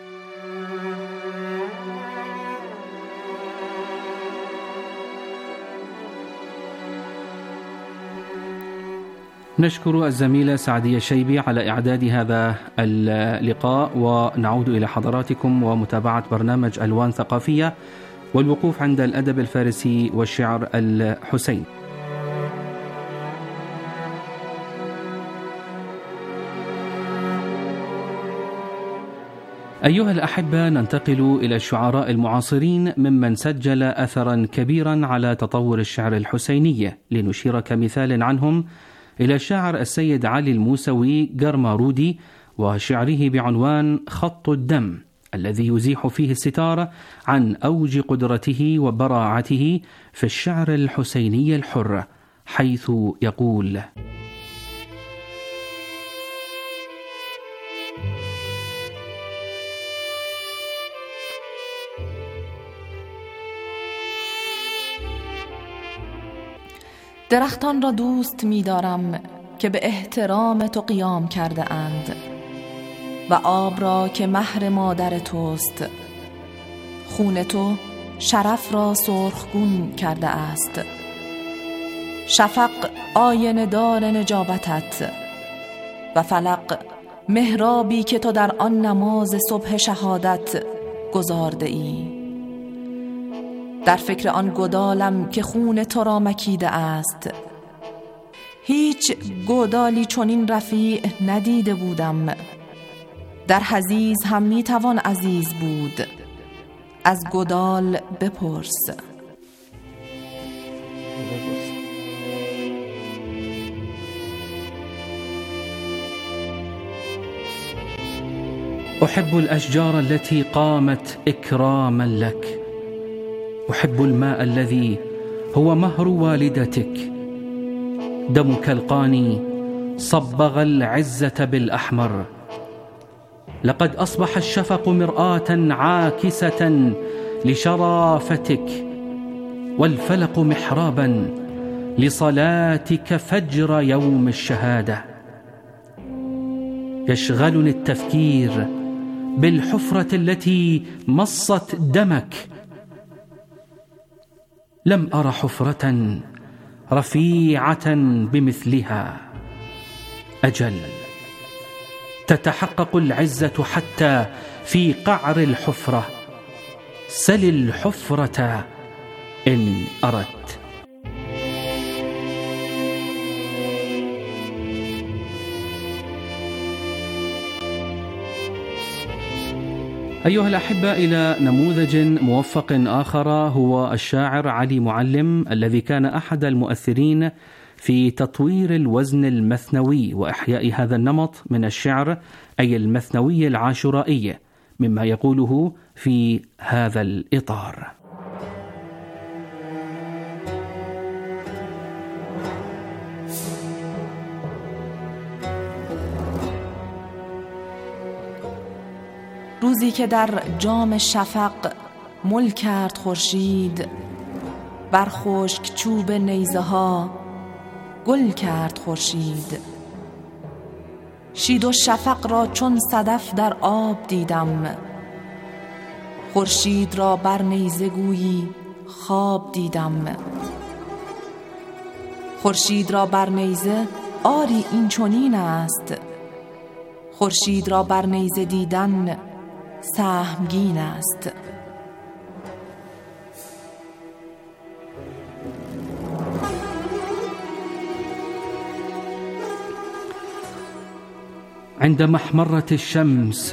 نشكر الزميلة سعدية شيبي على إعداد هذا اللقاء، ونعود إلى حضراتكم ومتابعة برنامج ألوان ثقافية والوقوف عند الأدب الفارسي والشعر الحسين. أيها الأحبة، ننتقل إلى الشعراء المعاصرين ممن سجل أثرا كبيرا على تطور الشعر الحسيني. لنشير كمثال عنهم إلى الشاعر السيد علي الموسوي قرمارودي وشعره بعنوان خط الدم، الذي يزيح فيه الستار عن أوج قدرته وبراعته في الشعر الحسيني الحر، حيث يقول: درختان را دوست می دارم که به احترام تو قیام کرده اند و آب را که مهر مادر توست. خون تو شرف را سرخگون کرده است. شفق آینه دار نجابتت و فلق محرابی که تو در آن نماز صبح شهادت گزارده ای. در فکر آن گودالم که خون تو را مکیده است. هیچ گودالی چنین رفیع ندیده بودم. در حزیز هم می توان عزیز بود. از گودال بپرس. أحب الأشجار التي قامت إكراما لك. أحب الماء الذي هو مهر والدتك. دمك القاني صبغ العزة بالأحمر. لقد أصبح الشفق مرآة عاكسة لشرافتك، والفلق محرابا لصلاتك فجر يوم الشهادة. يشغلني التفكير بالحفرة التي مصت دمك. لم أر حفرة رفيعة بمثلها. أجل تتحقق العزة حتى في قعر الحفرة. سل الحفرة إن أردت. أيها الأحبة، إلى نموذج موفق آخر، هو الشاعر علي معلم، الذي كان أحد المؤثرين في تطوير الوزن المثنوي وإحياء هذا النمط من الشعر، أي المثنوي العاشورائي، مما يقوله في هذا الإطار: روزی که در جام شفق مل کرد خورشید، بر خشک چوب نیزه ها گل کرد خورشید. شید و شفق را چون صدف در آب دیدم، خورشید را بر نیزه گویی خواب دیدم. خورشید را بر نیزه آری این چنین است، خورشید را بر نیزه دیدن سهمگین است. عند محمرة الشمس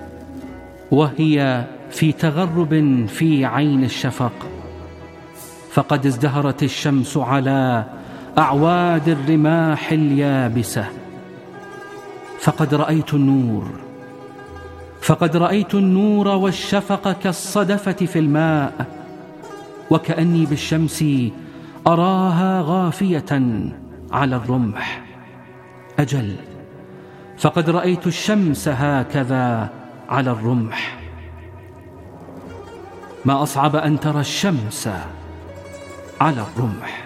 وهي في تغرب في عين الشفق، فقد ازدهرت الشمس على أعواد الرماح اليابسة، فقد رأيت النور فقد رأيت النور والشفق كالصدفة في الماء، وكأني بالشمس أراها غافية على الرمح. أجل، فقد رأيت الشمس هكذا على الرمح. ما أصعب أن ترى الشمس على الرمح.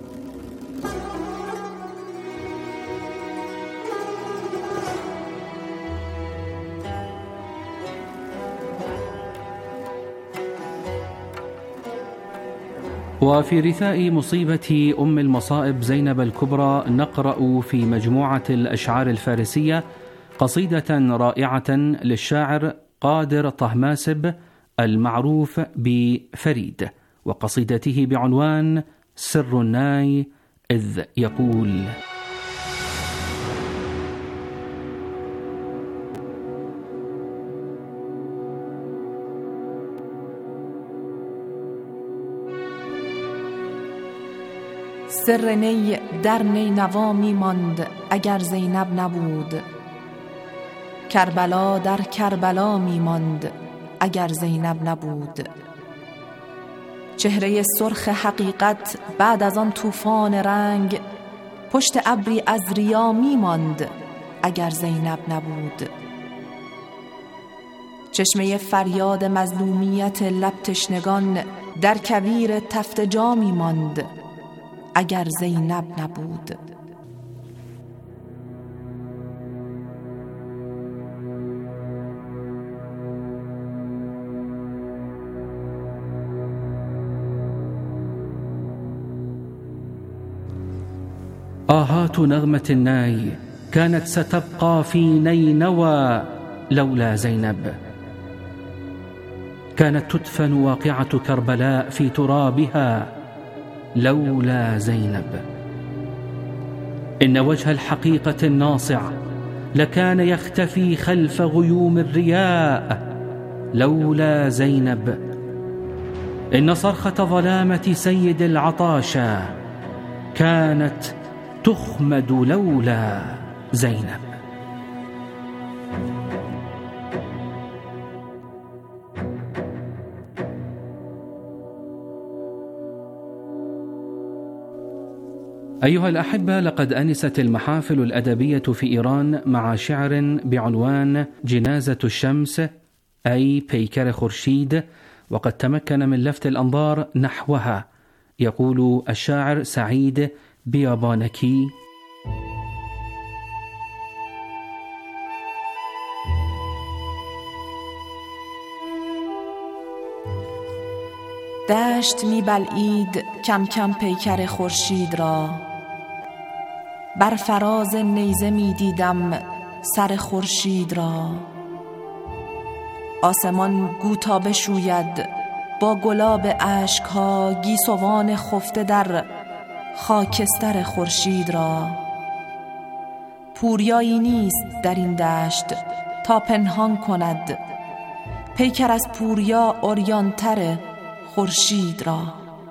وفي رثاء مصيبة أم المصائب زينب الكبرى نقرأ في مجموعة الأشعار الفارسية قصيدة رائعة للشاعر قادر طهماسب المعروف بفريد، وقصيدته بعنوان سر الناي، إذ يقول: سر نی در نینوا می ماند اگر زینب نبود، کربلا در کربلا می ماند اگر زینب نبود. چهره سرخ حقیقت بعد از آن طوفان رنگ، پشت ابری از ریا می ماند اگر زینب نبود. چشمه فریاد مظلومیت لب تشنگان در کویر تفت جا می ماند اگر زینب نبود. آهات نغمة الناي كانت ستبقى في نينوى لولا زينب، كانت تدفن واقعة كربلاء في ترابها لولا زينب. إن وجه الحقيقة الناصع لكان يختفي خلف غيوم الرياء لولا زينب. إن صرخة ظلامة سيد العطاشا كانت تخمد لولا زينب. أيها الأحبة، لقد أنست المحافل الأدبية في إيران مع شعر بعنوان جنازة الشمس أي بيكر خورشيد، وقد تمكن من لفت الأنظار نحوها. يقول الشاعر سعيد بيابانكي: دشت می بلعید کم کم پیکر خورشید را، بر فراز نیزه می دیدم سر خورشید را. آسمان گوتا بشوید با گلاب اشک‌ها گیسوان خفته در خاکستر خورشید را. پوریایی نیست در این دشت تا پنهان کند پیکر از پوریا عریان‌تر خورشید را.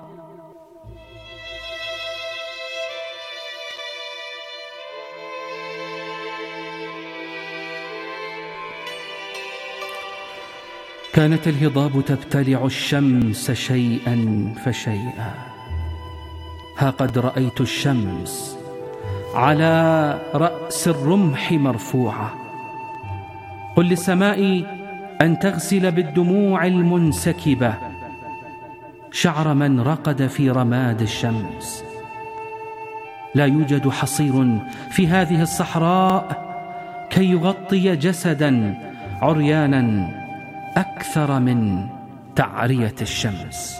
كانت الهضاب تبتلع الشمس شيئا فشيئا، ها قد رأيت الشمس على رأس الرمح مرفوعة. قل للسماء أن تغسل بالدموع المنسكبة شعر من رقد في رماد الشمس. لا يوجد حصير في هذه الصحراء كي يغطي جسدا عريانا أكثر من تعرية الشمس.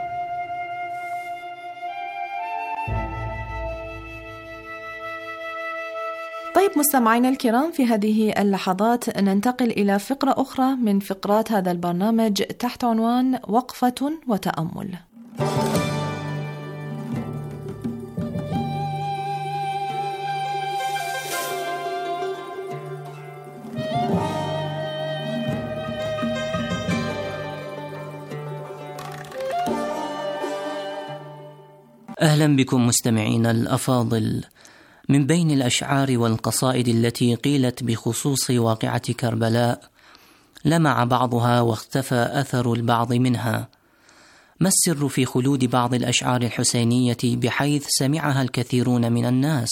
طيب مستمعينا الكرام، في هذه اللحظات ننتقل إلى فقرة أخرى من فقرات هذا البرنامج تحت عنوان وقفة وتأمل. أهلا بكم مستمعين الأفاضل. من بين الأشعار والقصائد التي قيلت بخصوص واقعة كربلاء لمع بعضها واختفى أثر البعض منها. ما السر في خلود بعض الأشعار الحسينية بحيث سمعها الكثيرون من الناس؟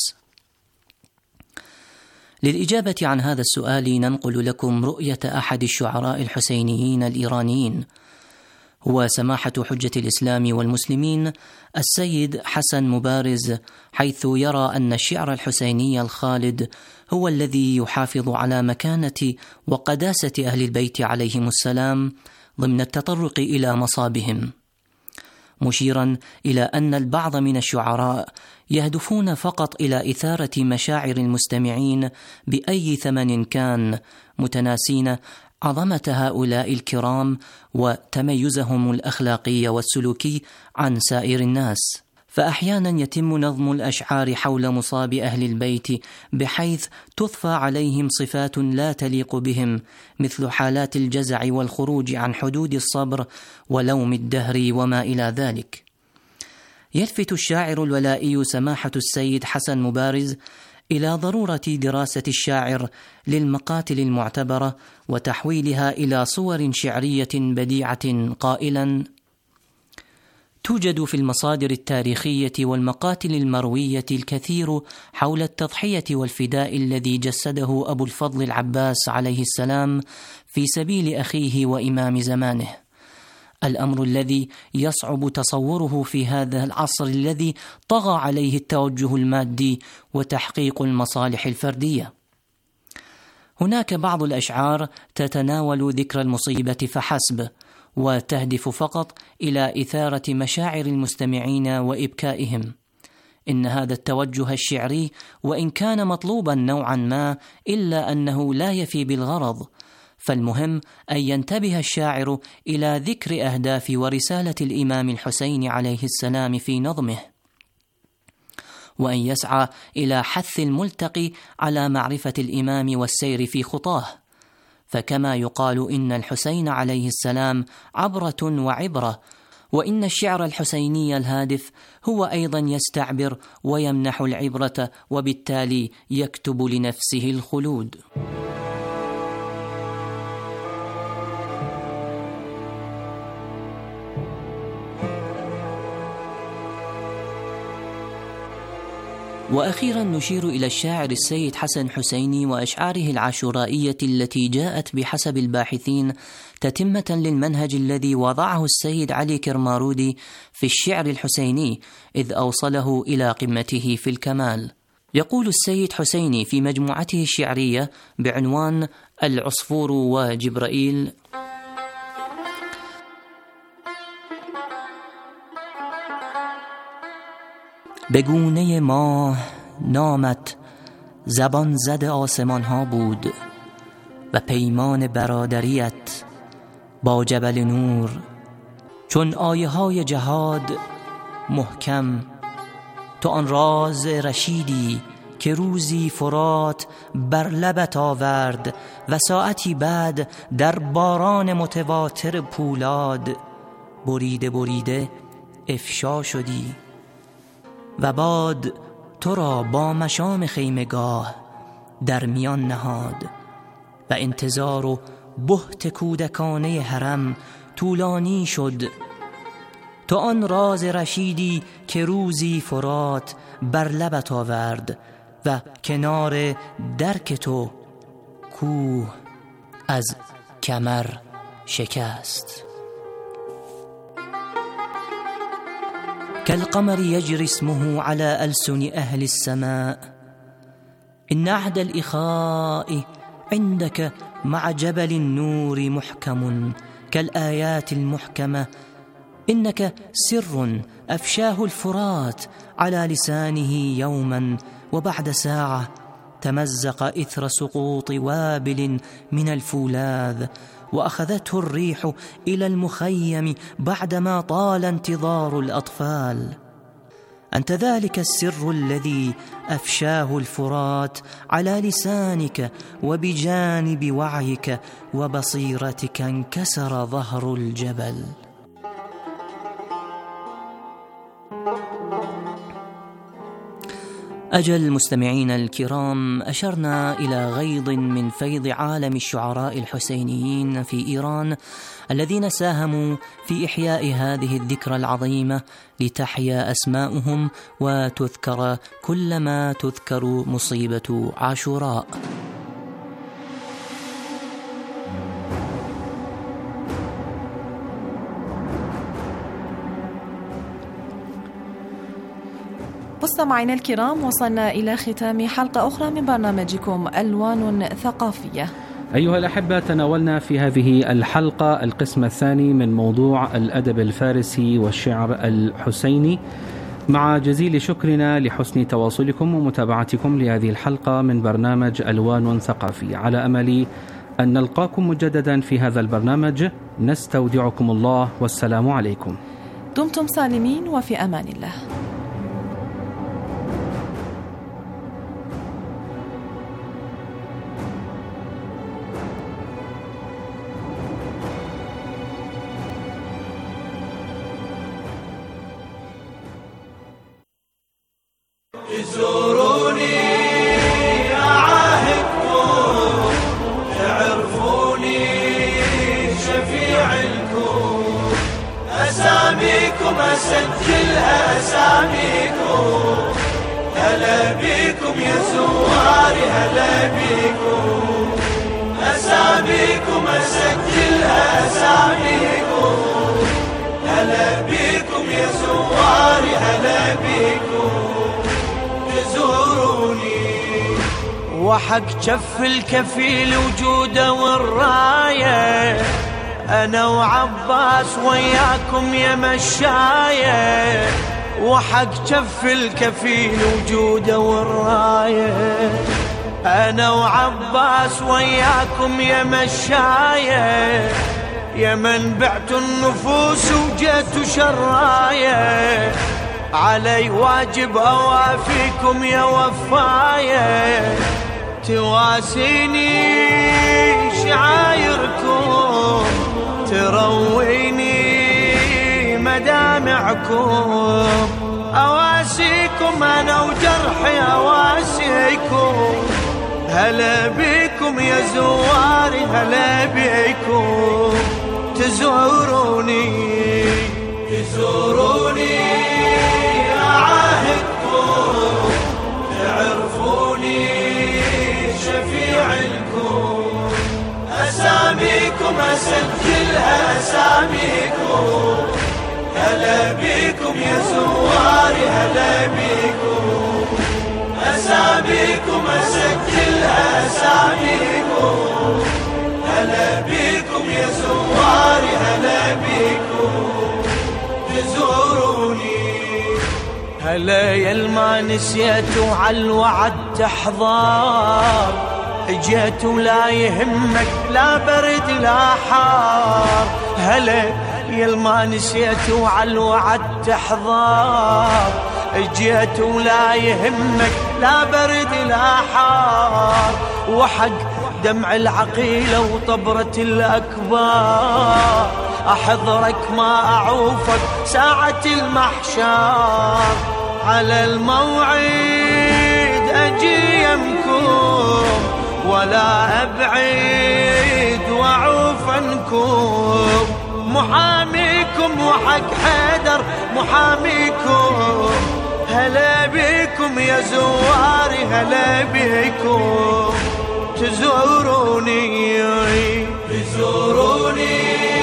للإجابة عن هذا السؤال ننقل لكم رؤية أحد الشعراء الحسينيين الإيرانيين، هو سماحة حجة الإسلام والمسلمين السيد حسن مبارز، حيث يرى أن الشعر الحسيني الخالد هو الذي يحافظ على مكانة وقداسة أهل البيت عليهم السلام ضمن التطرق إلى مصابهم، مشيرا إلى أن البعض من الشعراء يهدفون فقط إلى إثارة مشاعر المستمعين بأي ثمن كان، متناسين عظمة هؤلاء الكرام وتميزهم الأخلاقي والسلوكي عن سائر الناس. فأحيانا يتم نظم الأشعار حول مصاب أهل البيت بحيث تضفى عليهم صفات لا تليق بهم، مثل حالات الجزع والخروج عن حدود الصبر ولوم الدهر وما إلى ذلك. يلفت الشاعر الولائي سماحة السيد حسن مبارز إلى ضرورة دراسة الشاعر للمقاتل المعتبرة وتحويلها إلى صور شعرية بديعة، قائلا: توجد في المصادر التاريخية والمقاتل المروية الكثير حول التضحية والفداء الذي جسده أبو الفضل العباس عليه السلام في سبيل أخيه وإمام زمانه، الأمر الذي يصعب تصوره في هذا العصر الذي طغى عليه التوجه المادي وتحقيق المصالح الفردية. هناك بعض الأشعار تتناول ذكر المصيبة فحسب، وتهدف فقط إلى إثارة مشاعر المستمعين وإبكائهم. إن هذا التوجه الشعري وإن كان مطلوبا نوعا ما إلا أنه لا يفي بالغرض، فالمهم أن ينتبه الشاعر إلى ذكر أهداف ورسالة الإمام الحسين عليه السلام في نظمه، وأن يسعى إلى حث الملتقي على معرفة الإمام والسير في خطاه. فكما يقال إن الحسين عليه السلام عبرة وعبرة، وإن الشعر الحسيني الهادف هو أيضا يستعبر ويمنح العبرة، وبالتالي يكتب لنفسه الخلود. وأخيرا نشير إلى الشاعر السيد حسن حسيني وأشعاره العاشورائية التي جاءت بحسب الباحثين تتمة للمنهج الذي وضعه السيد علي كرمارودي في الشعر الحسيني، إذ أوصله إلى قمته في الكمال. يقول السيد حسيني في مجموعته الشعرية بعنوان العصفور وجبرائيل: بگونه ماه نامت زبان زد آسمان ها بود و پیمان برادریت با جبل نور، چون آیه های جهاد محکم تو آن راز رشیدی که روزی فرات بر لبت آورد و ساعتی بعد در باران متواتر پولاد بریده بریده افشا شدی و باد تو را با مشام خیمگاه در میان نهاد و انتظار و بهت کودکانه حرم طولانی شد. تو آن راز رشیدی که روزی فرات بر لبت آورد و کنار درک تو کوه از کمر شکست. كالقمر يجري اسمه على ألسن أهل السماء، إن عهد الإخاء عندك مع جبل النور محكم كالآيات المحكمة، إنك سر أفشاه الفرات على لسانه يوما وبعد ساعة تمزق إثر سقوط وابل من الفولاذ وأخذته الريح إلى المخيم بعدما طال انتظار الأطفال. أنت ذلك السر الذي أفشاه الفرات على لسانك وبجانب وعيك وبصيرتك انكسر ظهر الجبل. أجل مستمعينا الكرام، أشرنا إلى غيض من فيض عالم الشعراء الحسينيين في إيران الذين ساهموا في إحياء هذه الذكرى العظيمة لتحيا أسماؤهم وتذكر كلما تذكر مصيبة عاشوراء. مستمعينا الكرام، وصلنا إلى ختام حلقة أخرى من برنامجكم ألوان ثقافية. أيها الأحبة، تناولنا في هذه الحلقة القسم الثاني من موضوع الأدب الفارسي والشعر الحسيني، مع جزيل شكرنا لحسن تواصلكم ومتابعتكم لهذه الحلقة من برنامج ألوان ثقافية. على أمل أن نلقاكم مجددا في هذا البرنامج، نستودعكم الله والسلام عليكم. دمتم سالمين وفي أمان الله. تزوروني أعاهدكم، تعرفوني شفيع لكم، أساميكم أسجلها أساميكم، هلا بيكم يا زواري هلا بيكم، أساميكم أسجلها أساميكم، هلا بيكم يا زواري هلا بيكم. وحق جف الكفيل وجوده والراية، أنا وعباس وياكم يا مشاية، وحق جف الكفيل وجوده والراية، أنا وعباس وياكم يا مشاية، يا من بعتوا النفوس وجيتوا شراية، علي واجب أوافيكم يا وفاية، تواسيني شعايركم، ترويني مدامعكم، أواسيكم أنا وجرحي أواسيكم، هلا بيكم يا زواري هلا بيكم. تزوروني تزوروني أعاهدكم، تعرفوني شفيع لكم، أساميكم أسجلها أساميكم، هلا بيكم يا زواري هلا بيكم، أساميكم أسجلها أساميكم، هلا بيكم يا زواري هلا بيكم. تزوروني هلا يلما نسيتوا عالوعد تحضار، اجيت ولا يهمك لا برد لا حار، هلا يلما نسيتوا عالوعد تحضار، اجيت ولا يهمك لا برد لا حار، وحق دمع العقيلة وطبرة الأكبار، أحضرك ما أعوفك ساعة المحشر، على الموعد أجي يمكم، ولا أبعد وأعوف عنكم، محاميكم وحق حيدر محاميكم، هلا بيكم يا زواري هلا بيكم. تزوروني تزوروني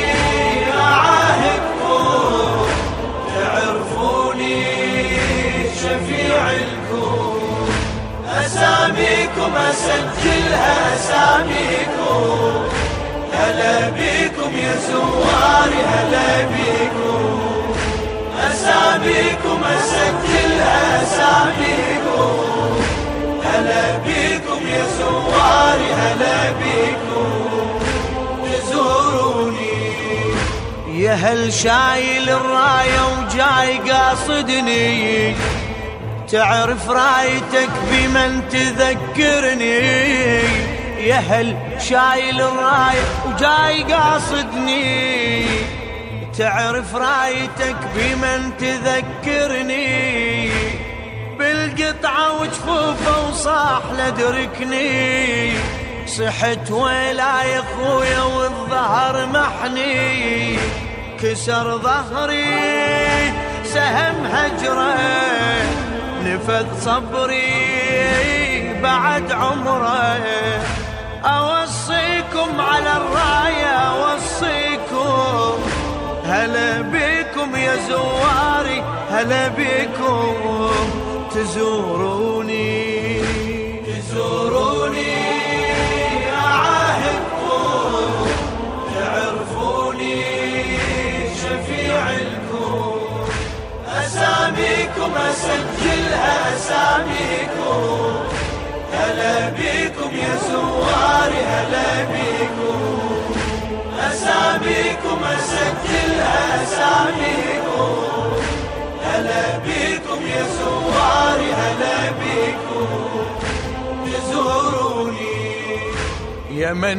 أعاهدكم، تعرفوني شفيع لكم، أساميكم أسجلها أساميكم، هلا بيكم يا زواري هلا بيكم، أساميكم أسجلها أساميكم، هلا بيكم يا زواري هلا بيكم. تزوروني يا هل شايل الراية وجاي قاصدني، تعرف رايتك بمن تذكرني، يا هل شايل الراية وجاي قاصدني، تعرف رايتك بمن تذكرني، بالقطعة وجفوفه وصاح لدركني، صحت ويلا يا خويا والظهر محني، كسر ظهري سهم هجره، نفذ صبري بعد عمره. أوصيكم على الراية أوصيكم، هلا بكم يا زواري هلا بكم، تزوروني تزوروني أعاهدكم، تعرفوني شفيع لكم، أساميكم أسجلها أساميكم، هلا بكم يا زواري هلا بكم، أساميكم أسجلها أساميكم، هلا بكم يا زواري هلا بكم، تزوروني يا من